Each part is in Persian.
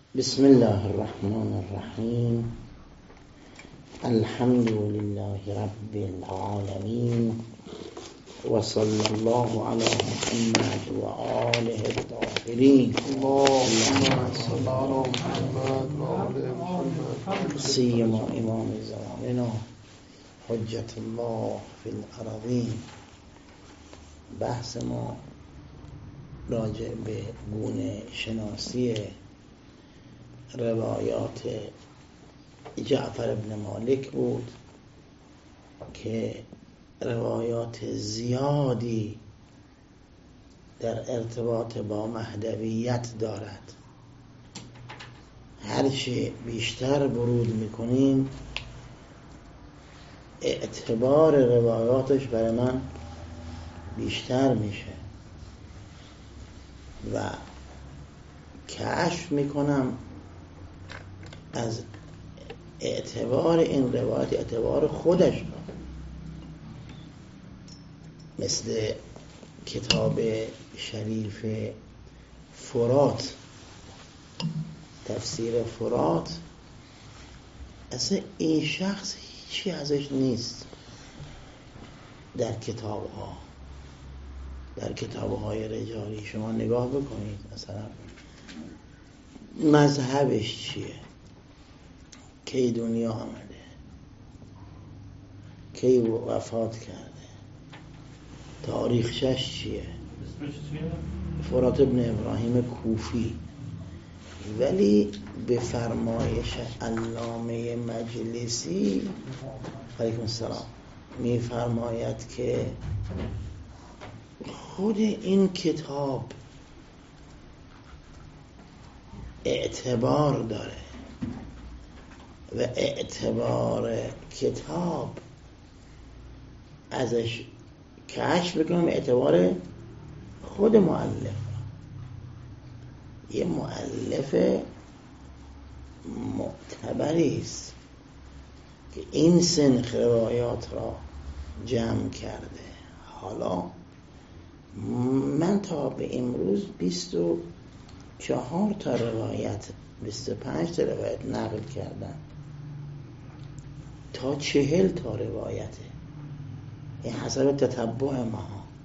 بسم الله الرحمن الرحیم. الحمد لله رب العالمین و صلی الله علی محمد و آله الطاهرین. اللهم صل على محمد و آل محمد. سیما امام زماننا حجت الله فی الارضین. بحث ما راجع به گونه شناسی روایات جعفر بن مالک بود که روایات زیادی در ارتباط با مهدویت دارد. هرچی بیشتر ورود میکنیم اعتبار روایاتش برای من بیشتر میشه و کشف میکنم از اعتبار این روایت اعتبار خودش رو. مثل کتاب شریف فرات، تفسیر فرات، اصلا این شخص هیچی ازش نیست در کتاب‌های رجالی. شما نگاه بکنید مثلا مذهبش چیه، کی دنیا آمده، کی وفات کرده، تاریخش چیه. فرات ابن ابراهیم کوفی. ولی به فرمایش علامه مجلسی علیکم السلام میفرماید که خود این کتاب اعتبار داره و اعتبار کتاب ازش کشف بکنم اعتبار خود مؤلف. یه مؤلف معتبری است که این سنخ روایات را جمع کرده. حالا من تا به امروز 24 تا روایت 25 تا روایت نقل کردم تا 40 تا روایته. این حسب تتبع ما.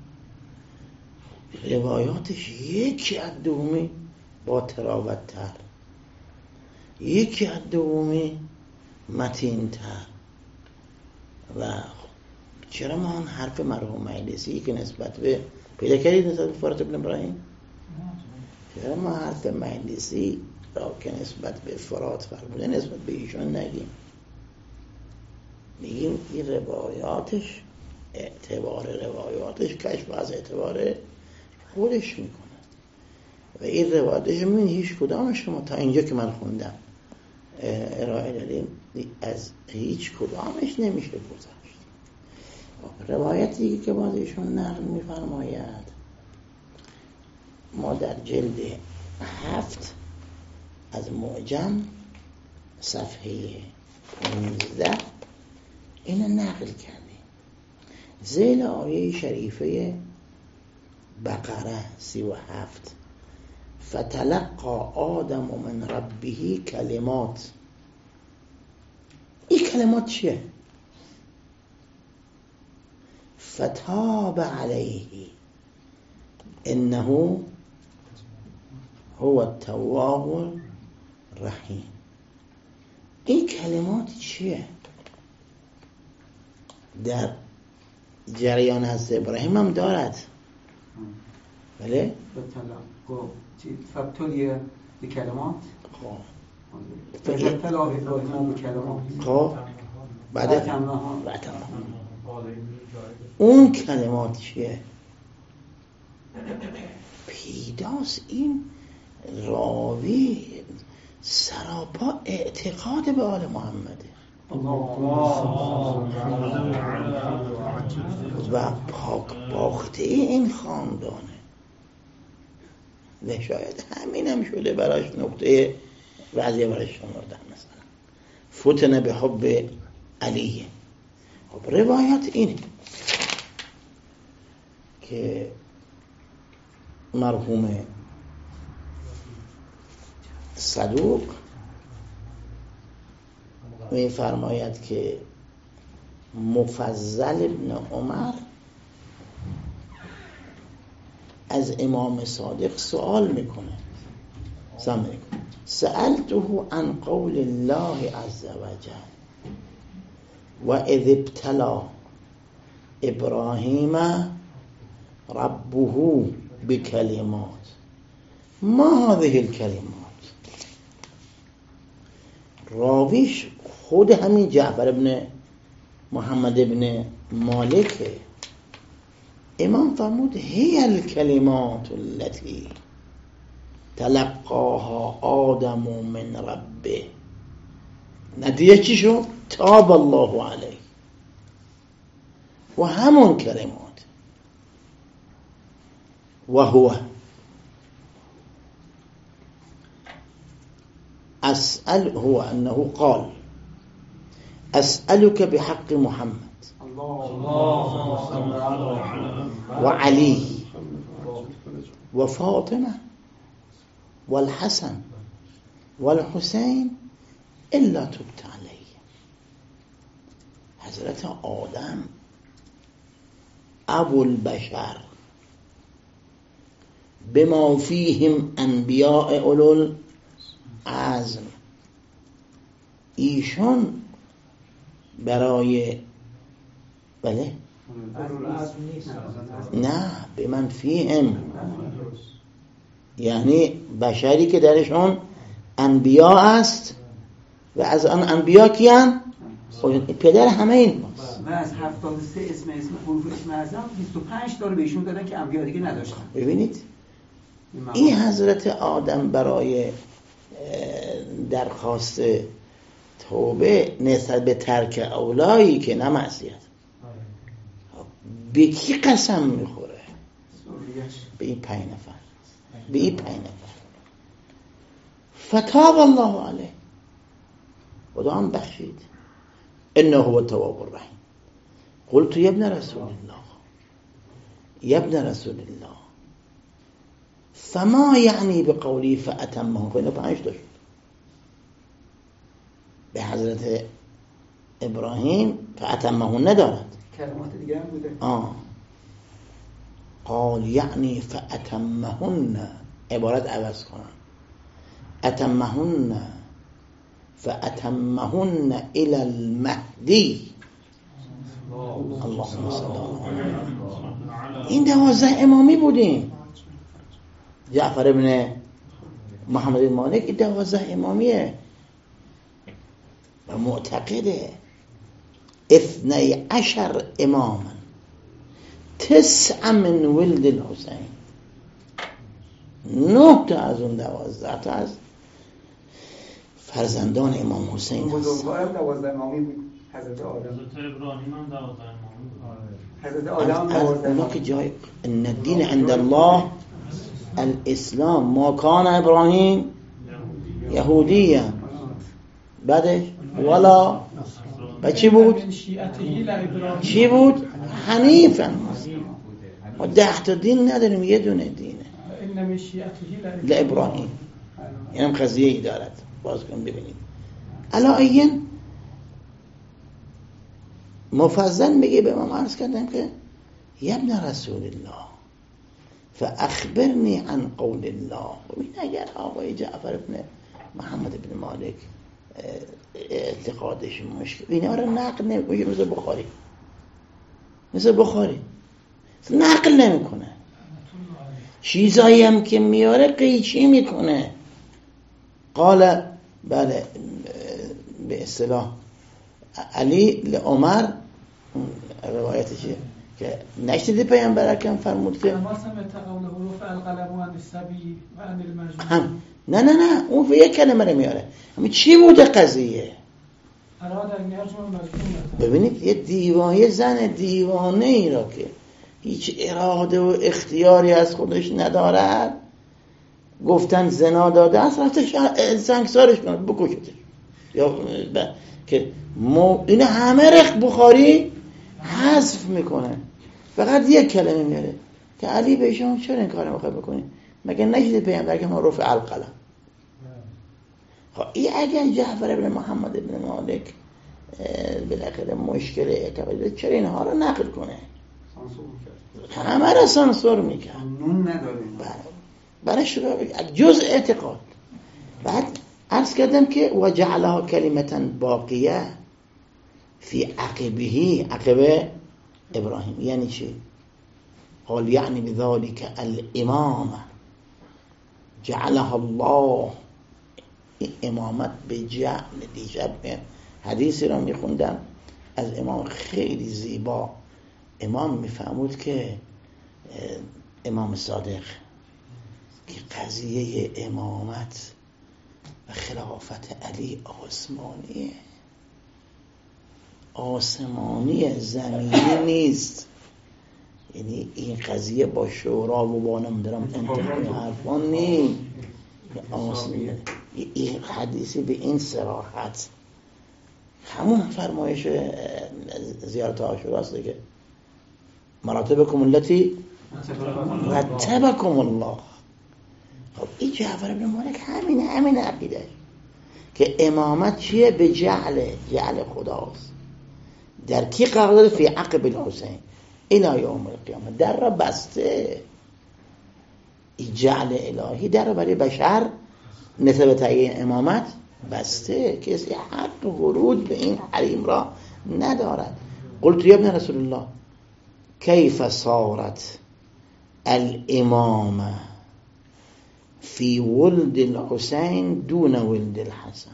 روایاتش یکی از دومی با تراوت تر، یکی از دومی متین تر. و چرا ما اون حرف مرحوم مجلسی که نسبت به پیدا کردید نسبت به فرات ابن ابراهیم، چرا ما حرف مجلسی را که نسبت به فرات فرموده نسبت به ایشون نگیم؟ میگیم این روایاتش، اعتبار روایاتش کشف از اعتبار خودش میکنه و این روایاتش من هیچ کدامش شما تا اینجا که من خوندم ارائه دادیم از هیچ کدامش نمیشه گذشت. روایتی که باز ایشون نقل میفرماید ما در جلد 7 از معجم صفحه 15 اینو نقل کردیم. ذیل آیه شریفه بقره 37 فتلقى آدم من ربه کلمات. این کلمات چیه؟ فتاب علیه انه هو التواب الرحیم. این کلمات چیه؟ در جریان حضرت ابراهیم هم دارد. بله؟ فبتلیه به کلمات. خب بعد اون کلمات چیه؟ پیداست این راوی سراپا اعتقاد به آل محمده و پاک باخته این خاندانه و شاید همین هم شده براش نقطه وضعیه براش شمردن. مثلا فتنه به حب علیه. خب روایت اینه که مرحوم صدوق می‌فرماید که مفضل ابن عمر از امام صادق سوال میکنه، سألته عن قول الله عز وجل و اذ ابتلا ابراهیم ربه بکلمات ما هذه الکلمات. راویش خود همین جعفر ابن محمد ابن مالکه. امام فرمود هی الکلمات التي تلقاها آدم من ربه. نتیجه چی شد؟ تاب الله علیه. و همون کلمات و هو هو انه قال اسألك بحق محمد وعلي وفاطمة والحسن والحسين إلا تبت علي. حضرت آدم ابو البشر بما فيهم انبیاء اولو العزم، ایشون برای بله نه به من فیهم، یعنی بشری که درشون انبیا است و از آن انبیا کیان؟ پدر همه این ماست. و از 73 اسم حروف اسم اعظم 25 تا رو بهشون دادن که انبیا دیگه نداشتن. ببینید این حضرت آدم برای درخواست توبه نسبت به ترک اولایی که نه معصیت به کی قسم میخوره؟ به این 5 نفر، به این 5 نفر. فتاب الله علیه، خدا هم بخشید. انه هو التواب الرحیم. قلت یا ابن رسول الله، یا ابن رسول الله فما یعنی بقولی فأتمه. خیلی 5 تا شد. به حضرت ابراهیم فأتمه ندارد، کلمات دیگه هم بوده. قال یعنی فأتمهن، عبارت عوض کنن، اتمهن فأتمهن الى المهدی. اللهم صل علی. این 12 امامی بودیم. جعفر ابن محمد بن مالک این 12 امامیه و معتقده 12 اماما 9 من ولد الحسین. 9 تا از اون 12 تا از فرزندان امام حسین است. بزرگوارم 12 امامی بود. حضرت آدم، حضرت ابراهیم هم 12 امامی بود. حضرت آدم 12 اونا که جای ان الدین عند الله الاسلام ما کان ابراهیم یهودیه بعدش ولا و چی بود؟ چی بود؟ حنیفا. ما 10 تا دین نداریم، یه دونه دینه لابراهیم. اینم قضیه ای دارد، باز کن ببینید. علایین مفضل میگه به من عرض کردم که یا ابن رسول الله فاخبرنی عن قول الله. ببین اگر آقای جعفر ابن محمد ابن مالک اعتقادش مشکل اینا رو نقل نمیکنه، مثل بخاری نقل نمیکنه، چیزایی هم که میاره قیچی میکنه. قال بله به اصطلاح علی لعمر، روایتشه که نشنیدی پیامبر اکرم فرمود که نه اون به یک کلمه رو میاره. اما چی بوده قضیه؟ ببینید یه دیوانه، زن دیوانه ای را که هیچ اراده و اختیاری از خودش ندارد، گفتن زنا داده است، رفته سنگسارش کنه، بکشتش. یا که این همه رخ بخاری حذف میکنه، فقط یک کلمه میاره که علی به شما چرا این کارو میخوای بکنی؟ مگه نشید پیامبر که ما رفع القلم. این اگر جعفر بن محمد بن مالک بالاخره مشکل اعتقادی چرا اینها رو نقل کنه؟ همه را سانسور میکرد. نون نداره. برش جز اعتقاد. بعد عرض کردم که و جعلها کلمتا باقیه فی عقبه، عقب ابراهیم یعنی چی؟ قال یعنی بذلك الامامه جعلها الله، امامت به جعل. دیشب حدیثی را میخوندم از امام خیلی زیبا. امام میفهمود که امام صادق که قضیه امامت و خلافت علی آسمانیه زمینی نیست. یعنی این قضیه با شورا و با نمیدارم انتخاب حرفان نیست. این حدیثی به این صراحت همون فرمایش زیارت عاشورا است دیگه. مراتبکم التي رتبکم الله. خب این جعفر بن مالک همین عقیده که امامت چیه؟ به جعل خداست. در کی قرار داده؟ فی عقب الحسین الی یوم القیامه. در را بسته. این جعل الهی در را برای بشر نسبت تعیین امامت بسته. کسی حق ورود به این حریم را ندارد. قلت یا ابن رسول الله کیف صارت الامامه فی ولد الحسین دون ولد الحسن.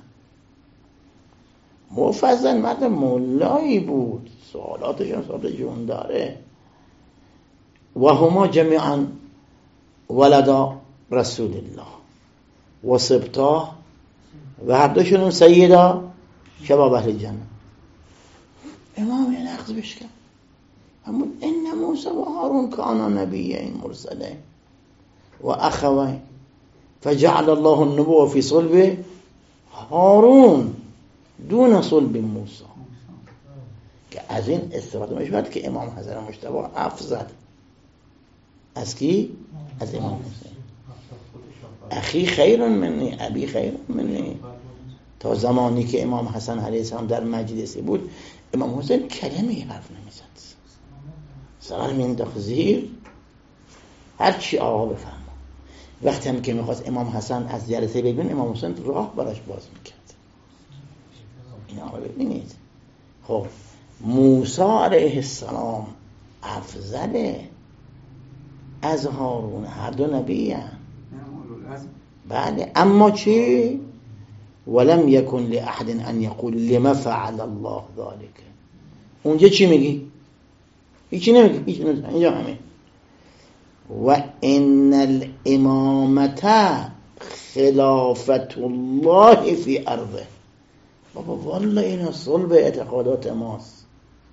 مفضل مرد مولایی بود، سوالاتشون سوال جون داره. و هما جمیعا ولدا رسول الله و سبطاه و هر دوشون سیدا شباب اهل جنه. امام یه نقض بش کرد. همون ان موسی و هارون کانا نبیین مرسلین و اخوین فجعل الله النبوة في صلب هارون دون صلب موسی. که از این استفاده میشود که امام حسن مجتبی افضل از کی؟ از امام حسین. اخی خیر منی، ابی خیر منی. تا زمانی که امام حسن علیه السلام در مجلسی بود امام حسین کلمه‌ای حرف نمیزد، سر مینداخت زیر هر چی آقا بفهم. وقتی هم که میخواست امام حسن از جلسه ببین امام حسین راه براش باز میکرد. اینا رو ببینید. خب موسی علیه السلام افضل از هارون، هر دو نبی هم. بله اما چی؟ ولم یکن لأحد ان یقول لما فعل الله ذلك. اونجا چی میگی؟ هیچی نمیگی. اینجا همین و ان الامامت خلافت الله فی ارضه. بابا والله اینا صلب اعتقادات ماست.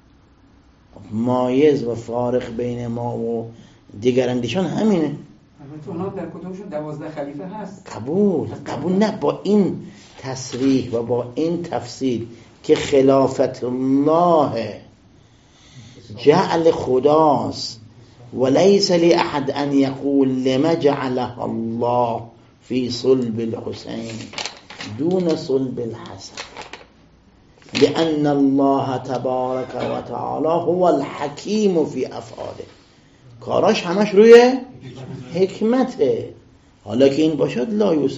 مایز و فارق بین ما و دیگر اندیشان همینه. البته اونا در کتابشون 12 خلیفه هست. قبول نه. با این تصریح و با این تفسیر که خلافت الله جعل خداست وليس لأحد أن يقول لما جعله الله في صلب الحسين دون صلب الحسن لأن الله تبارك وتعالى هو الحكيم في أفعاله. کاراش همش روی حکمته. حالا که این باشد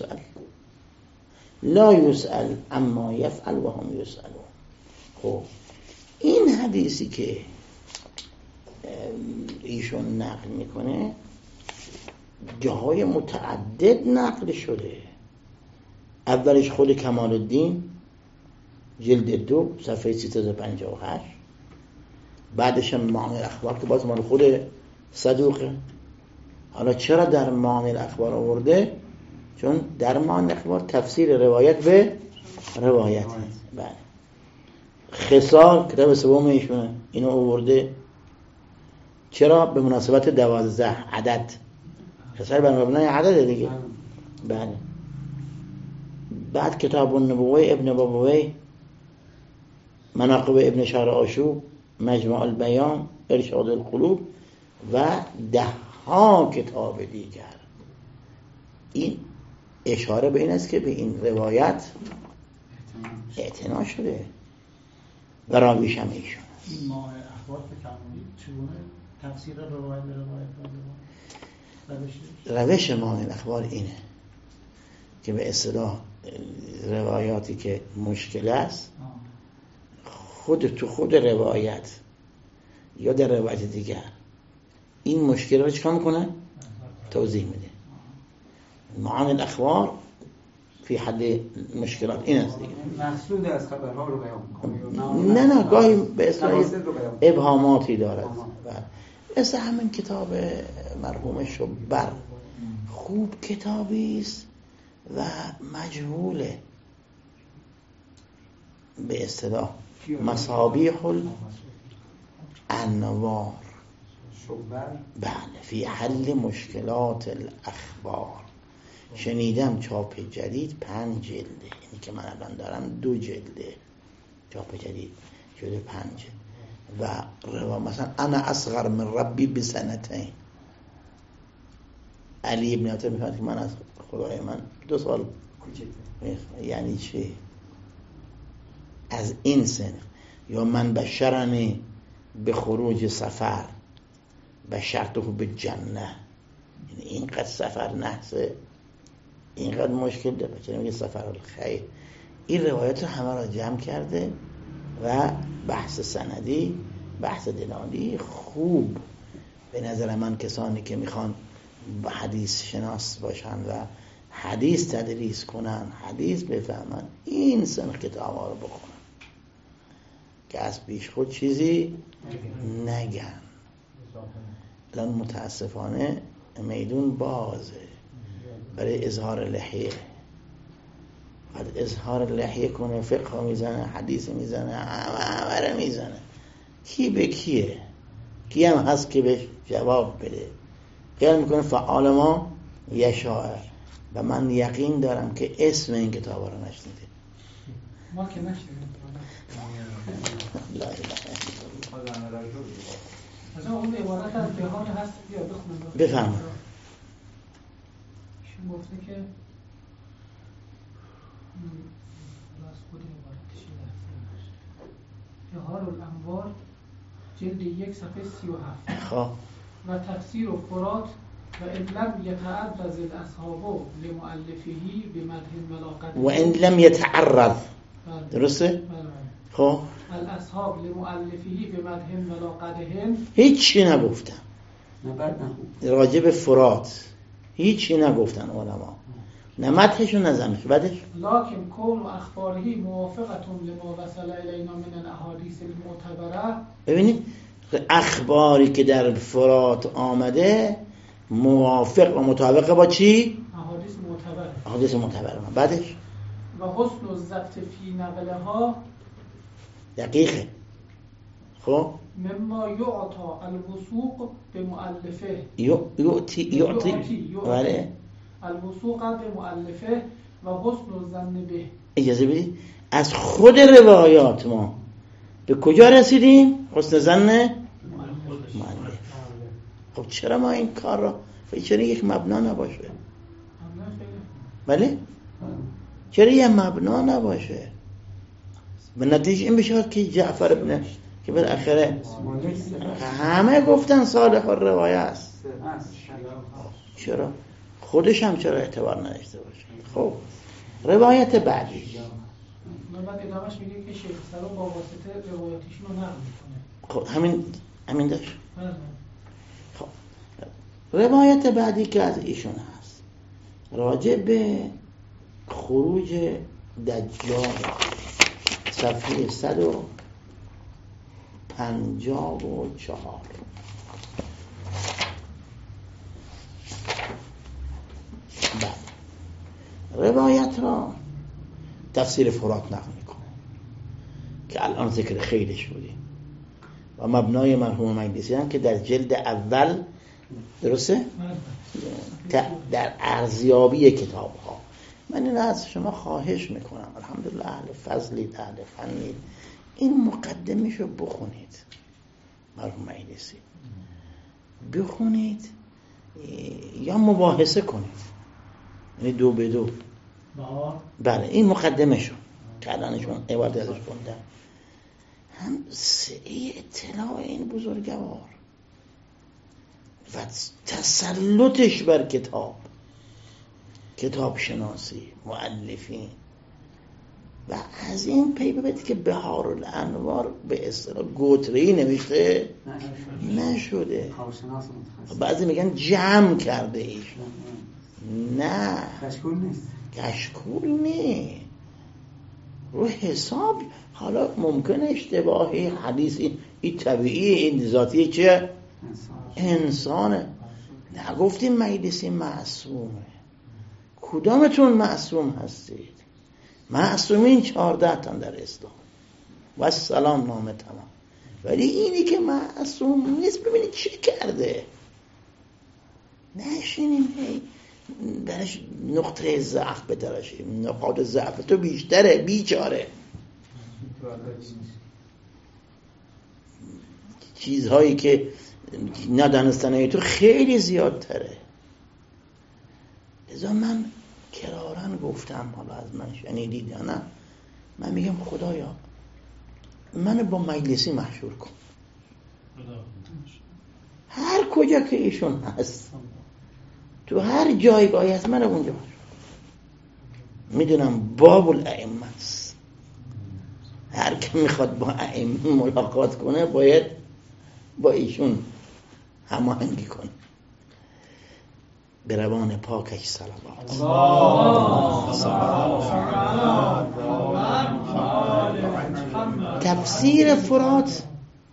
لا يسأل اما يفعل و هم يسألون. خب این حدیثی که ایشون نقل میکنه جاهای متعدد نقل شده. اولش خود کمال الدین جلد 2 صفحه 358، بعدش هم معامل اخبار که باز مال خود صدوقه. حالا چرا در معامل اخبار آورده؟ چون در معامل اخبار تفسیر روایت به روایت. بله. خصال کتاب سوم ایشونه اینو آورده. چرا؟ به مناسبت 12 عدد. خصال بر مبنای عدد دیگه. بله. بعد کتاب النبوه ابن بابوی، مناقب ابن شهر آشوب، مجمع البیان، ارشاد القلوب و 10 کتاب دیگر. این اشاره به این است که به این روایت اعتنا شده و راویش هم ایشون. این ماه اخبار که فرمودید چگونه تفسیر روایت به روایت روش ماه الاخبار اینه که به اصطلاح روایاتی که مشکل است خود روایت یا در روایت دیگر این مشکل رو چیکار میکنه؟ توضیح میده. معانی الاخبار فی حل مشکلات این است دیگه. مقصود از خبرها رو بیان میکنه. نه گاهی به اصطلاح ابهاماتی دارد. مثل همین کتاب مرحوم شبر خوب کتابی است و مجهوله، به اصطلاح مصابیح الانوار بله فی حل مشکلات الاخبار. شنیدم چاپ جدید 5 جلده، یعنی که من الان دارم 2 جلده چاپ جدید شده 5 و مثلا انا اصغر من ربی بسنتین. علی ابن عطا میفهمد که من از خدای من 2 سال کوچکتر. یعنی چی؟ از این سن. یا من بشرنی به خروج سفر بشرته به جنه، یعنی اینقدر سفر نحسه، اینقدر مشکل داره، چرا میگه سفر الخیر. این روایت همه را جمع کرده و بحث سندی بحث دلالی خوب به نظر من کسانی که میخوان حدیث شناس باشن و حدیث تدریس کنن، حدیث بفهمن، این سن کتاب ها رو بخونن که از پیش خود چیزی نگن. الان متاسفانه میدون بازه برای اظهار لحیه، بعد اظهار لحیه کنه، فقه میزنه، حدیث میزنه، همه میزنه. کی به کیه؟ کی هم هست که بهش جواب بده؟ خیال میکنه فعال ما یشاء. و من یقین دارم که اسم این کتاب رو نشنیده. ما که نشنیدیم. لا اله الا الله. از اون عبارت از جهان هست یا بخونم. بفهم. ایشون گفته که از خود عبارتش جهار الانوار جلد 1 صفحه 37. خب و تفسیر و فرات و ان لم يتعرض الاصحاب لمؤلفه بمدح الملاقات و ان لم يتعرض درسته؟ خب الاصحاب لمؤلفه بمدح الملاقاتهم هیچی نگفتن نه راجع به فرات، هیچی نگفتن علما، نه مدحش و نه ذمش. بعدش لكن کون و اخباره موافقه لما وصل الینا من الاحادیث المعتبره. ببینید اخباری که در فرات آمده موافق و مطابق با چی؟ احادیث معتبره. بعدش و حسن الضبط فی نقلها دقیقه. خب مما یعطا الوثوق به مؤلفه یعطی بله الوثوق به مؤلفه و حسن الظن به. اجازه بدید از خود روایات ما به کجا رسیدیم؟ حسن ظن مؤلف. خب چرا ما این کار را چرا یک مبنا نباشه؟ بله چرا یک مبنا نباشه؟ به نتیجه این بشه که جعفر ابن که بالاخره همه گفتن صالح الروایه است، چرا خودش هم چرا اعتبار نداشته باشه؟ خب روایت بعدی بعد ادامهش میگه که شیخ سلام با واسطه روایاتیشون رو نقل میکنه. خب همین داشت. خب روایت بعدی که از ایشون هست راجع به خروج دجال صفحه 154. روایت را تفسیر فرات نقل میکنه که الان ذکر خیلیش بودیم و مبنای مرحوم مجلسی هم که در جلد اول درسته؟ در ارزیابی کتاب ها. من این از شما خواهش میکنم الحمدلله اهل فضلید اهل فنید این مقدمشو بخونید، مرحوم مجلسی بخونید یا مباحثه کنید یعنی 2 به 2. بله این مقدمه شد که الانشون عبارت ازش خوندن. هم سعی اطلاع این بزرگوار و تسلطش بر کتاب شناسی، مؤلفین، و از این پی ببینید که بهارالانوار به اصطلاح گوتره‌ای نوشته نشده. بعضی میگن جمع کرده ایش. نه کشکول نه، رو حساب. حالا ممکنه اشتباهی حدیثی این طبیعی، این ذاتی چه؟ انسانه. نگفتیم مجلسی معصومه. کدامتون معصوم هستید؟ معصومین 14 تن در اسلام و السلام نامه تمام. ولی اینی که معصوم نیست ببینید چی کرده. نشینیم درش نقطه ضعف بتراشیم. نقاط ضعف تو بیشتره، بیچاره. چیزهایی که ندانستنه تو خیلی زیادتره. لذا من کرارن گفتم، حالا از من شنیدید یا نه، من میگم خدایا منو با مجلسی محشور کن. هر کجا که ایشون هست، تو هر جایگاهی هست، منو اونجا محشور. میدونم باب الائمه است. هر که میخواد با ائمه ملاقات کنه باید با ایشون هماهنگی کنه. به روان پاکش صلوات. تفسیر فرات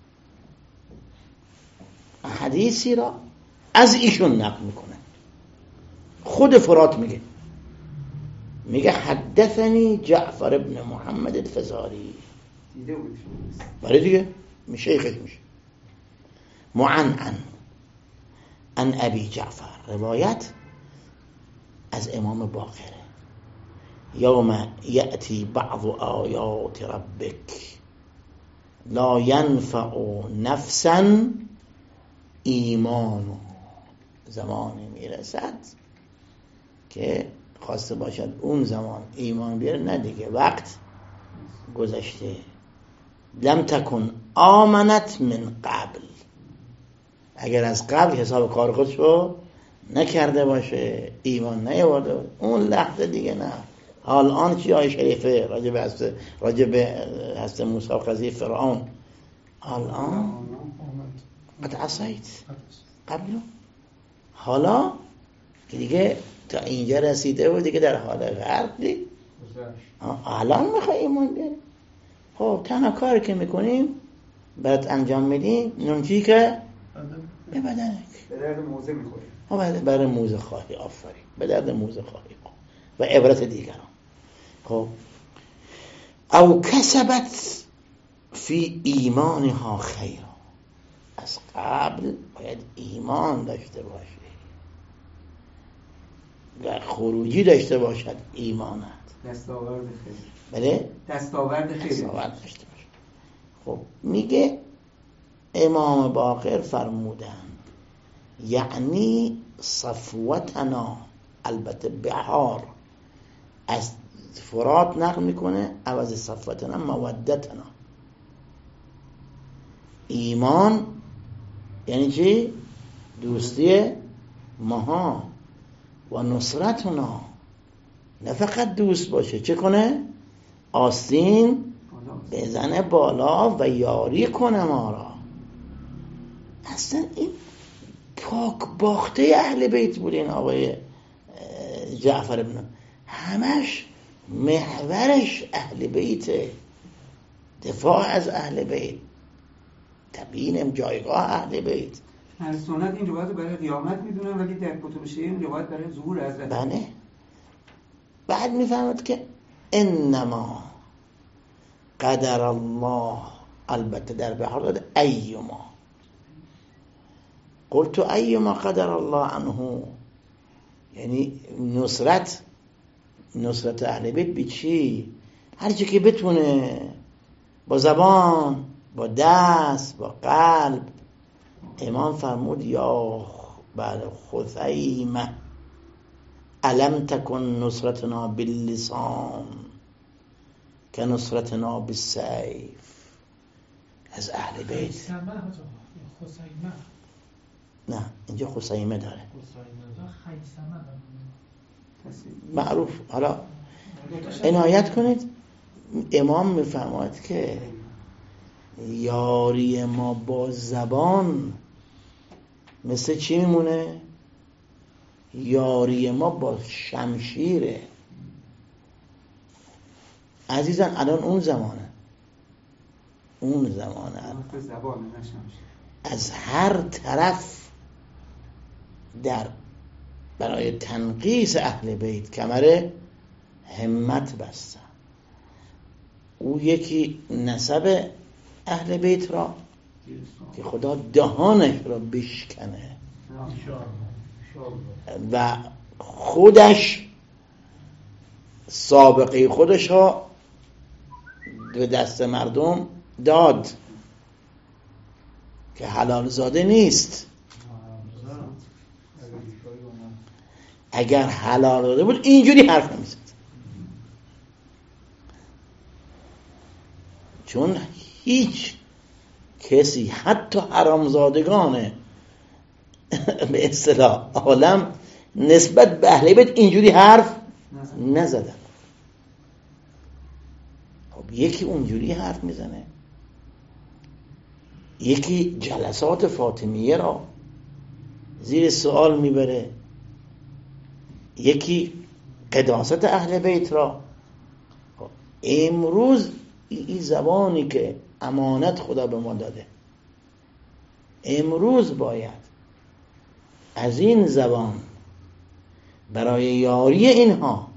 حدیثی را از ایشون نقل میکنه. خود فرات میگه حدثنی جعفر ابن محمد الفزاری. برای دیگه شیخش میشه معنعن عن ابی جعفر. روایت از امام باقره. یوم یأتی بعض آیات ربک لا ینفع نفسا ایمانو. زمانی میرسد که خواسته باشد اون زمان ایمان بیاره، نه دیگه، وقت گذشته. لم تکن آمنت من قبل. اگر از قبل حساب کار خودشو نکرده باشه، ایمان نیاورده باشه، اون لحظه دیگه نه. حال آن چی آیه شریفه راجع به هست موسی و قضیه فرعون. الان قد عصیت قبلو. حالا که دیگه تا اینجا رسیده و دیگه در حال غرق دی، الان میخوای ایمان بیاری. خب تنها کاری که میکنیم برات انجام میدیم نونچی که به بدنک به درد موزه میخوری. برای موزه خواهی. آفرین، به درد موزه خواهی و عبرت دیگران. خب او کسبت فی ایمانها خیر. از قبل باید ایمان داشته باشه و خروجی داشته باشد ایمانت. دستاورد خیر. بله؟ دستاورد خیر داشته باشه. خب میگه امام باقر فرمودن یعنی صفوتنا، البته بهار از فرات نقل میکنه، عوض صفوتنا مودتنا. ایمان یعنی چی؟ دوستی ماها و نصرتنا. نه فقط دوست باشه، چه کنه؟ آستین بزنه بالا و یاری کنه ما را. اصلا این پاک باخته اهل بیت بود. این آقای جعفر ابن همش محورش اهل بیته، دفاع از اهل بیت، تبیین جایگاه اهل بیت. اهل سنت این روایت برای قیامت میدونن، ولی در کتب شیعه این روایت برای ظهور حضرت. بله. بعد میفهمد که انما قدر الله، البته در بحر داده ایما. قلت ایما قدر الله عنه، یعنی نصرت اهل بیت به چی؟ هر چی که بتونه، با زبان، با دست، با قلب. امام فرمود یا بعد خثیمه الم تکن نصرتنا باللسان که نصرتنا بالسیف. از اهل بیت. خیسمه خسیمه. نه اینجا خسیمه داره، خیسمه داره معروف. حالا عنایت کنید، امام میفرماید که یاری ما با زبان مثل چی میمونه؟ یاری ما با شمشیره. عزیزان الان اون زمانه از هر طرف برای تنقیص اهل بیت کمر همت بستن. او یکی نسب اهل بیت را که خدا دهانش را بشکنه و خودش سابقه خودش ها به دست مردم داد که حلال زاده نیست. اگر حلال زاده بود اینجوری حرف نمیزد، چون هیچ کسی حتی حرامزادگان به اصطلاح عالم نسبت به اهل بیت اینجوری حرف نزدن. خب یکی اونجوری حرف میزنه، یکی جلسات فاطمیه را زیر سوال میبره، یکی قداست اهل بیت را. امروز این زبانی که امانت خدا به ما داده، امروز باید از این زبان برای یاری اینها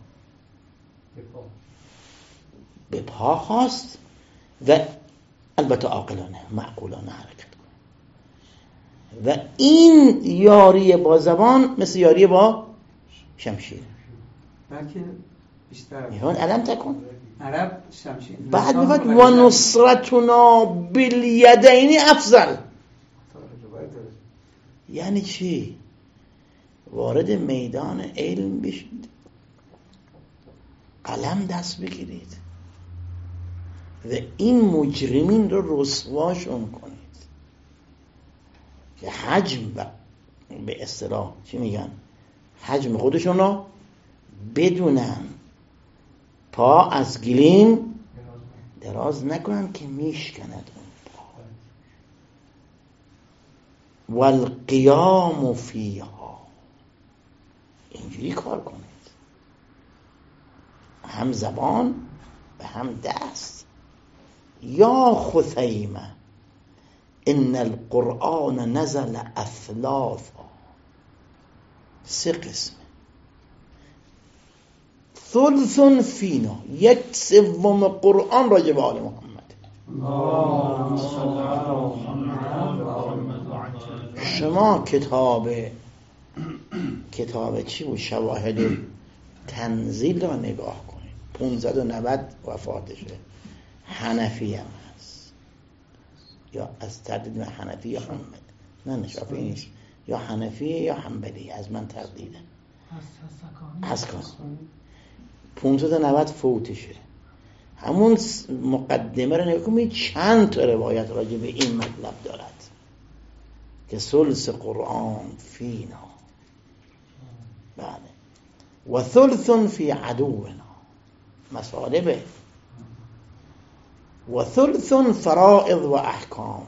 به پا خواست و البته عاقلانه معقولانه حرکت کنه. و این یاری با زبان مثل یاری با شمشیر، بلکه بیشتر میفهمون علم تکن عرب شمشیر. بعد میفهمد و نصرتنا بالیدین افضل. یعنی چی؟ وارد میدان علم بشید، قلم دست بگیرید و این مجرمین رو رسواشون کنید که حجم به اصطلاح چی میگن؟ حجم خودشون رو بدونن، پا از گلیم دراز نکنن که میشکند اون پا. والقیام فیها، اینجوری کار کنید، هم زبان و هم دست. یا خثیمه ان القرآن نزل اثلاثا، 3 قسمه. ثلث فینا، 1/3 قرآن راجع به آل محمد. شما کتاب چی بود؟ شواهد تنزیل را نگاه کنید، 590 وفاتشه. حنفی هم هست، یا از تردید حنفی یا حنبلی، نه شافعی نیست، یا حنفی یا حنبلی، از من تردیده هست. 590 فوتشه. همون مقدمه رو نگاه کنید، چند تا روایت راجع به این مطلب دارد که ثلث قرآن فینا، بله، و ثلث فی عدونا، مصالبه، و ثلث فرائض و احکام.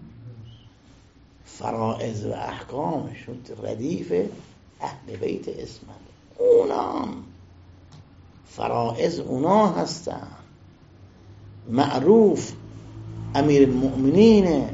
فرائض و احکام شد ردیف اهل بیت اسمت. اونام فرائض اونا هستن، معروف امیر المؤمنین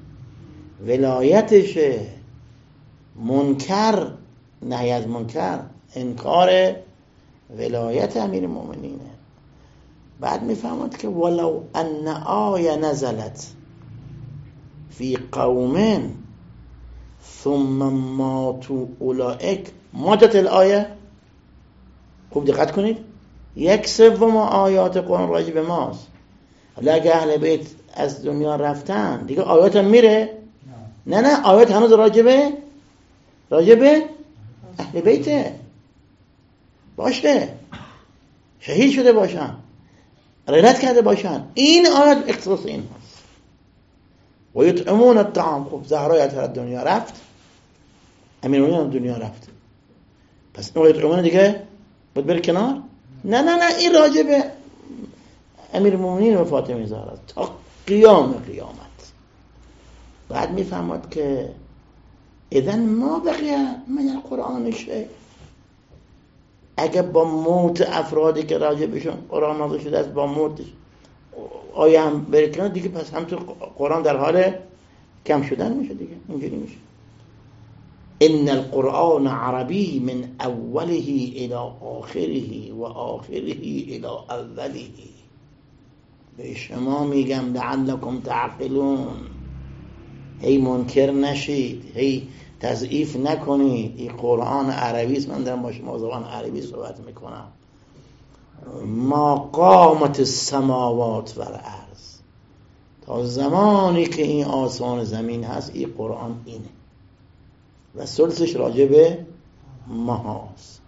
ولایتشه، منکر نهی از منکر انکار ولایت امیر المؤمنینه. بعد میفهمد که ولو ان آیه نزلت فی قوم ثم ماتوا اولئک ماتت الآیه. خوب دقت کنید، 1/3 آیات قرآن راجع به ماست. حالا اگه اهل بیت از دنیا رفتن دیگه آیات هم میره؟ نه آیات هنوز راجع به اهل بیته. باشه، شهید شده باشن، ردت کرده باشن. این آیت اختصاص این هست. و یطعمون الطعام. خب زهرا از دنیا رفت، امیرالمومنین دنیا رفت، پس این یطعمون دیگه باید بره کنار؟ نه این راجع به امیرالمومنین و فاطمه زهرا تا قیام قیامت. بعد میفهمد که اذن ما بقیه من القرآن شیء. اگه با موت افرادی که راجع بهشون قرآن نازل شده است با موت آیه هم بره کنار دیگه، پس هم تو قرآن در حال کم شدن میشه دیگه. اینجوری میشه. ان القرآن عربی من اوله الى آخره و آخره الى اوله. به شما میگم لعلکم تعقلون، هی منکر نشید، هی تضعیف نکنید. این قرآن عربی است، من دارم با شما زبان عربی صحبت میکنم. ما قامت السماوات و الارض، تا زمانی که این آسمان زمین هست این قرآن اینه و ثلثش راجع به ماست.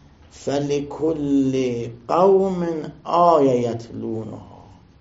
فلکل قوم آیه یتلونها.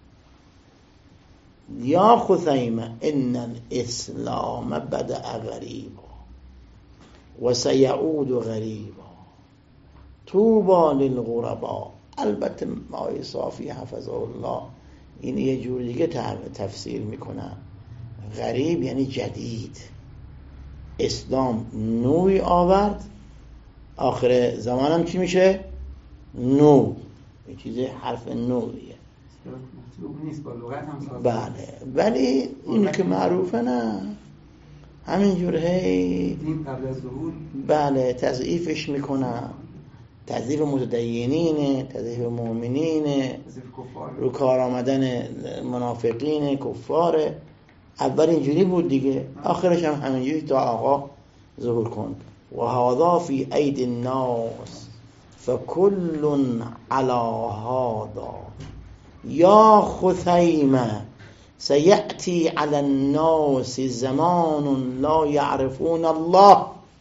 یا خثیمه ان الاسلام بدأ غریبا و سیعود غریبا طوبی للغربا. البته آیه صافی حفظه الله این یه جور دیگه تفسیر میکنن. غریب یعنی جدید. اسلام نوعی آورد، آخر زمان هم چی میشه؟ نو. یه چیز حرف نوعیه. نیست با لغت هم بله، ولی این که معروفه نه، همینجور هی دین قبل از ظهور بله تضعیفش میکنن. تضعیف متدینینه، تضعیف مؤمنینه، رو کار آمدن منافقین کفاره. اول اینجوری بود دیگه، آخرش هم همینجوری تا آقا ظهور کن. و هذا فی اید الناس فکل علی هذا یا خثیمه سیأتی علی الناس زمان لا یعرفون الله.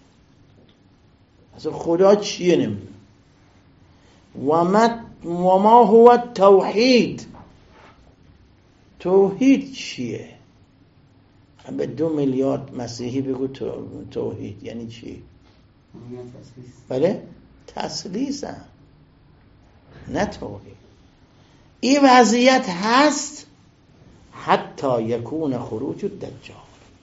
اصلا خدا چیه نمیدونه. و ما هو التوحید. توحید چیه؟ به 2 میلیارد مسیحی بگو توحید یعنی چی؟ بله؟ تسلیس هم. نه توحید. این وضعیت هست حتی یکون خروج الدجال.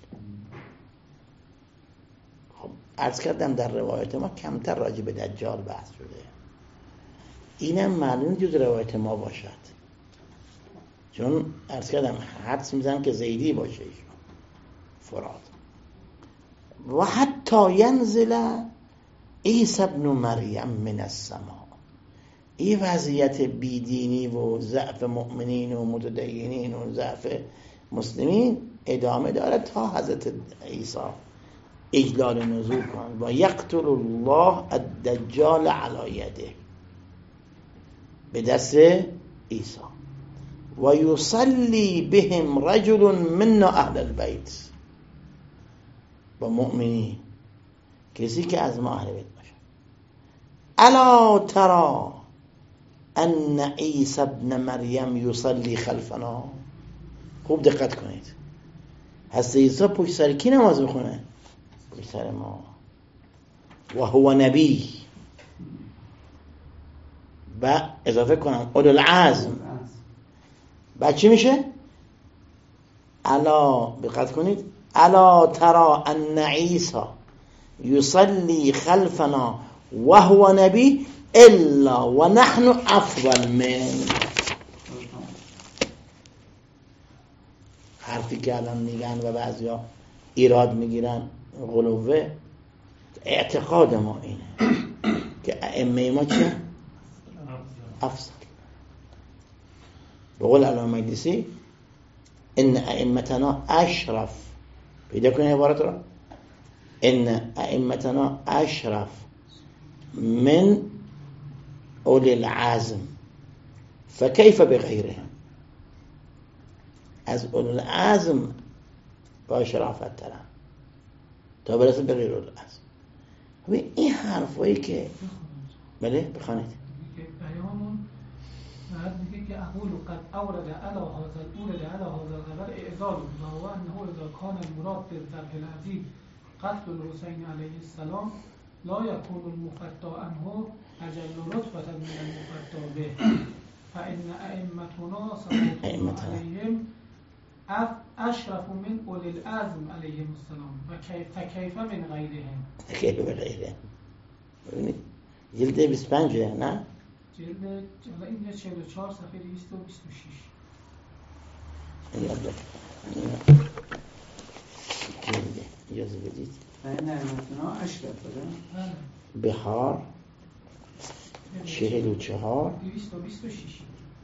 خب عرض کردم در روایت ما کمتر راجع به دجال بحث شده. اینم معلوم جز روایت ما باشد، چون عرض کردم حدس میزنم که زیدی باشه ایشون فراد. و حتی ینزل عیسی ابن مریم من السماء. این وضعیت بیدینی و ضعف مؤمنین و متدینین و ضعف مسلمین ادامه داره تا حضرت عیسی اجلال نزول کن. و یقتل الله الدجال علی یده، به دست عیسی. و یصلی بهم رجل من اهل البیت. با مؤمنین، کسی که از ما اهل بیت باشه. الا ترى ان عیسی ابن مریم یصلی خلفنا. خوب دقت کنید، حضرت عیسی پشت سر کی نماز میخونه؟ پشت سر ما. و هو نبی. و اضافه کنم اولو العزم. بعد چی میشه؟ الا دقت کنید، الا ترى ان عیسی یصلی خلفنا و هو نبی الا و نحن افضل من. حرفی که الان میگن و بعضیا ایراد میگیرن غلوه، اعتقاد ما اینه که ائمه ما چه؟ افضل. به قول علامه مجلسی ان ائمتنا اشرف. پیدا کنید عبارت را. ان ائمتنا اشرف من اولی العزم فکیف بغیرهم. از اولی العزم با شرافت ترم تا برسه به غیر اولی العزم. این حرفایی که بله بخوانید. بیانون بعد میگه که اقول قد اورد على هذا الخبر اعزال و هو انه اذا كان المراد بالذبح العزیز قتل الحسین علیه السلام لا يكون المفتى عنه اجل رتبة من المفتى به فإن ائمتنا صلوات الله عليهم اشرف من اولي العزم علیهم السلام و فکیف من غیرهم. کیف من غیرهم. ببینید جلد 25 نه؟ جلد این 44 صفحه 226. جلد اجازه بدید. این ائمتنا اشرف بوده. بهار 44 226.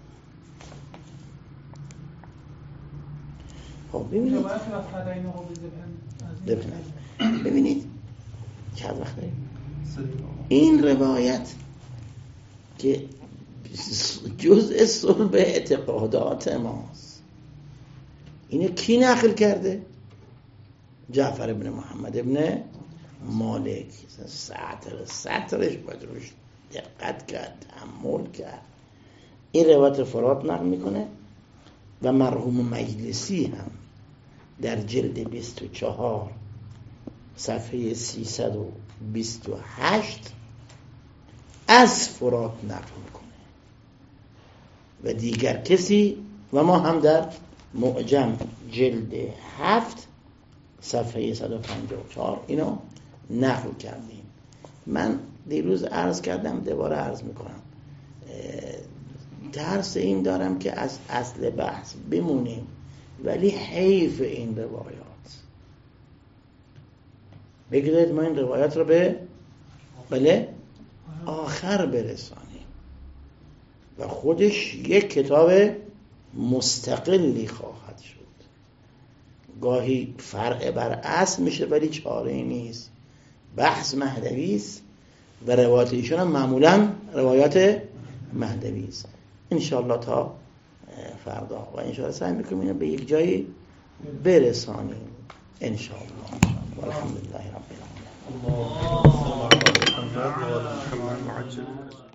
خب ببینید چند وقت داریم این روایت که جزء صلب اعتقادات ماست. اینو کی نقل کرده؟ جعفر ابن محمد ابن مالک. سطرش باید روش دقت کرد، تأمل کرد. این روایت فرات نقل میکنه و مرحوم مجلسی هم در جلد 24 صفحه 328 از فرات نقل میکنه و دیگر کسی و ما هم در معجم جلد 7 صفحه 154 اینو نقل کردیم. من دیروز عرض کردم، دوباره عرض میکنم، ترس این دارم که از اصل بحث بمونیم ولی حیف این روایات. بگذارید ما این روایات رو به آخر برسانیم و خودش یک کتاب مستقلی خواهد شد. گاهی فرع بر اصل میشه ولی چاره نیست. بحث مهدوی است و روایات ایشون هم معمولا روایات مهدوی است. انشاءالله تا فردا و انشاءالله سعی میکنیم اینو به یک جایی برسانیم انشاءالله. والحمدلله رب العالمین.